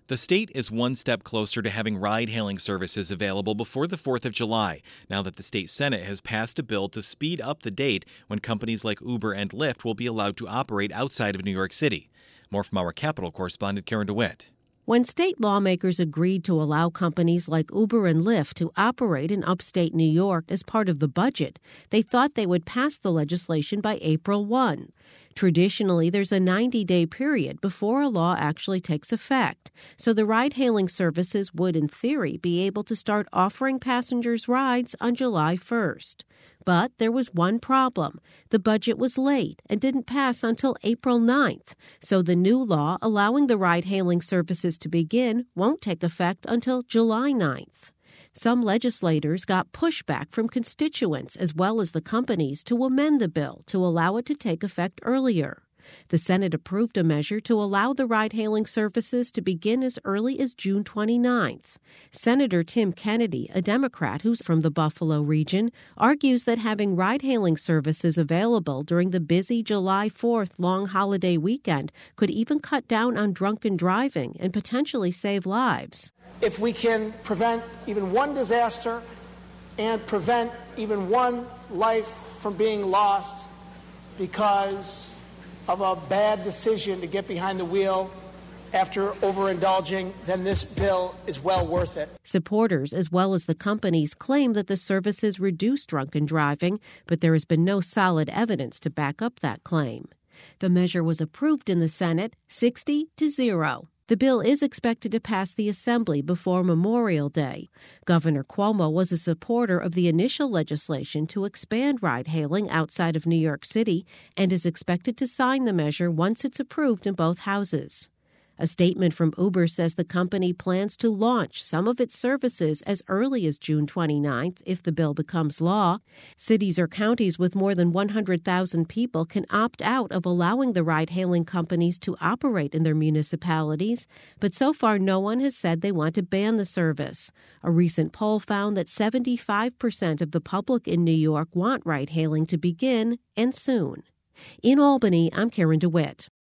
The state is one step closer to having ride-hailing services available before the 4th of July, now that the state Senate has passed a bill to speed up the date when companies like Uber and Lyft will be allowed to operate outside of New York City. More from our Capitol correspondent Karen DeWitt. When state lawmakers agreed to allow companies like Uber and Lyft to operate in upstate New York as part of the budget, they thought they would pass the legislation by April 1. Traditionally, there's a 90-day period before a law actually takes effect, so the ride-hailing services would, in theory, be able to start offering passengers rides on July 1st. But there was one problem. The budget was late and didn't pass until April 9th, so the new law allowing the ride-hailing services to begin won't take effect until July 9th. Some legislators got pushback from constituents as well as the companies to amend the bill to allow it to take effect earlier. The Senate approved a measure to allow the ride-hailing services to begin as early as June 29th. Senator Tim Kennedy, a Democrat who's from the Buffalo region, argues that having ride-hailing services available during the busy July 4th long holiday weekend could even cut down on drunken driving and potentially save lives. If we can prevent even one disaster and prevent even one life from being lost because of a bad decision to get behind the wheel after overindulging, then this bill is well worth it. Supporters, as well as the companies, claim that the services reduce drunken driving, but there has been no solid evidence to back up that claim. The measure was approved in the Senate 60-0. The bill is expected to pass the Assembly before Memorial Day. Governor Cuomo was a supporter of the initial legislation to expand ride-hailing outside of New York City and is expected to sign the measure once it's approved in both houses. A statement from Uber says the company plans to launch some of its services as early as June 29th if the bill becomes law. Cities or counties with more than 100,000 people can opt out of allowing the ride-hailing companies to operate in their municipalities, but so far no one has said they want to ban the service. A recent poll found that 75% of the public in New York want ride-hailing to begin, and soon. In Albany, I'm Karen DeWitt.